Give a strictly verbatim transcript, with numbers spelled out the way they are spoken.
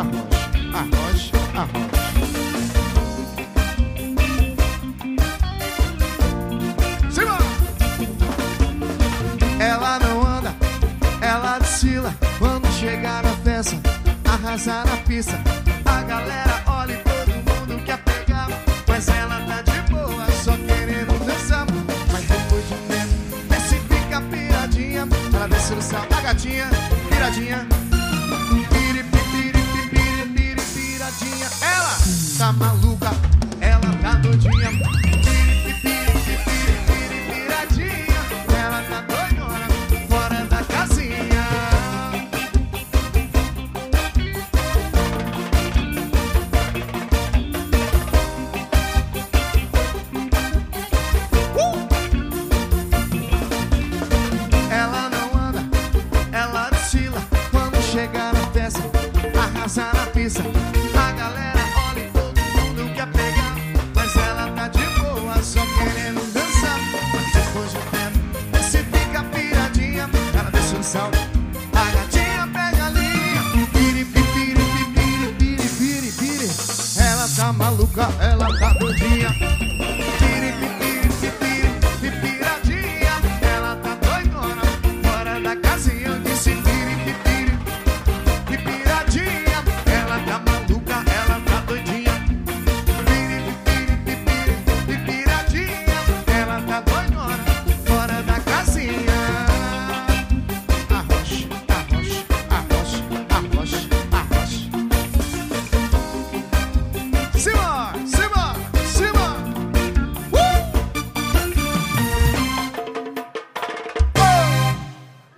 arrocha, arrocha, arrocha. Simbora! Ela não anda, ela desfila. Quando chegar na festa, arrasa na pista. A galera olha e todo mundo quer pegar, mas ela tá de boa, só querendo dançar. Mas depois de um tempo, desce e fica piradinha. Ela desce no céu, a gatinha, piradinha. Piri, piri, piri, piri, piri, piradinha. Ela tá maluca, ela tá doidinha. Piri, piri, piri, piri, piradinha. Ela tá doidona, fora da casinha. Uh! Ela não anda, ela desfila. Quando chegar na festa, arrasa na pista. A galera olha e todo mundo quer pegar, mas ela tá de boa, só querendo dançar. Mas depois de um tempo, se fica piradinha. Ela deixa no salto, a gatinha pega a linha. Piri, piri, piri, piri, piri, piri, piri. Ela tá maluca, ela tá doidinha.